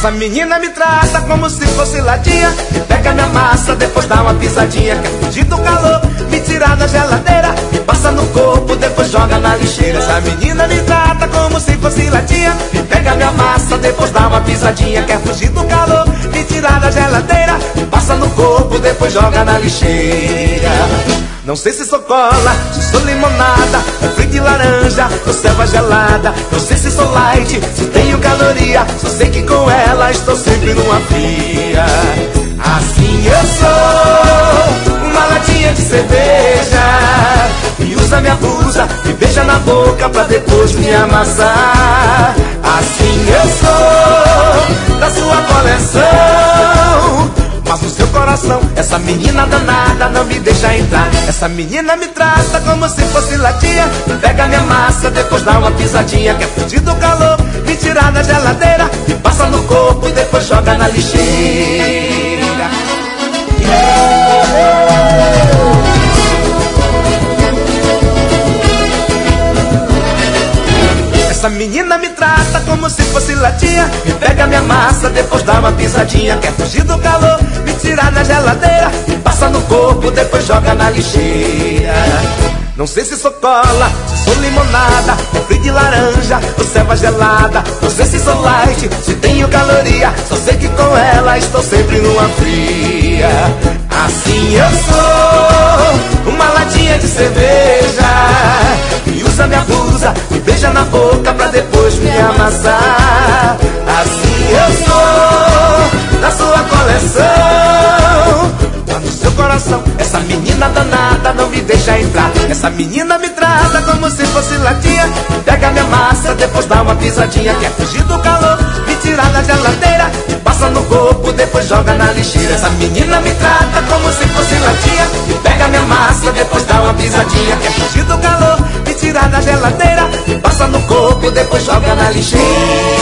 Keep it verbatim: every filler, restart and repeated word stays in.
Essa menina me trata como se fosse latinha, me pega minha massa, depois dá uma pisadinha. Quer fugir do calor, me tirar da geladeira, me passa no corpo, depois joga na lixeira. Essa menina me trata como se fosse latinha, me pega minha massa, depois dá uma pisadinha. Quer fugir do calor, me tirar da geladeira, me passa no corpo, depois joga na lixeira. Não sei se sou cola, se sou limonada, refri de laranja, ou selva gelada. Não sei se sou light, se tenho caloria, só sei que com ela estou sempre numa fria. Assim eu sou, uma latinha de cerveja, e usa minha blusa, me beija na boca pra depois me amassar. Assim eu sou, da sua coleção, mas no seu coração, essa menina danada não me deixa entrar. Essa menina me trata como se fosse latinha, pega minha massa, depois dá uma pisadinha. Quer fugir do calor, me tirar da geladeira, me passa no corpo, depois joga na lixeira. Essa menina me trata como se fosse latinha, me pega minha massa, depois dá uma pisadinha. Quer fugir do calor, me tirar da geladeira, me passa no corpo, depois joga na lixeira. Não sei se sou cola, se sou limonada, refri de laranja, ou selva gelada. Não sei se sou light, se tenho caloria, só sei que com ela estou sempre numa fria. Assim eu sou, uma latinha de cerveja, e usa minha blusa, me beija na boca pra depois me amassar. Assim eu sou, da sua coleção, mas no seu coração, essa menina danada não me deixa entrar. Essa menina me trata como se fosse latinha, pega minha massa, depois dá uma pisadinha. Quer fugir do calor, me tirar da geladeira, me passa no corpo, depois joga na lixeira. Essa menina me trata como se fosse latinha, me pega minha massa, depois dá uma pisadinha. Quer fugir do calor, me tirar da geladeira, me passa no corpo, depois joga na lixeira.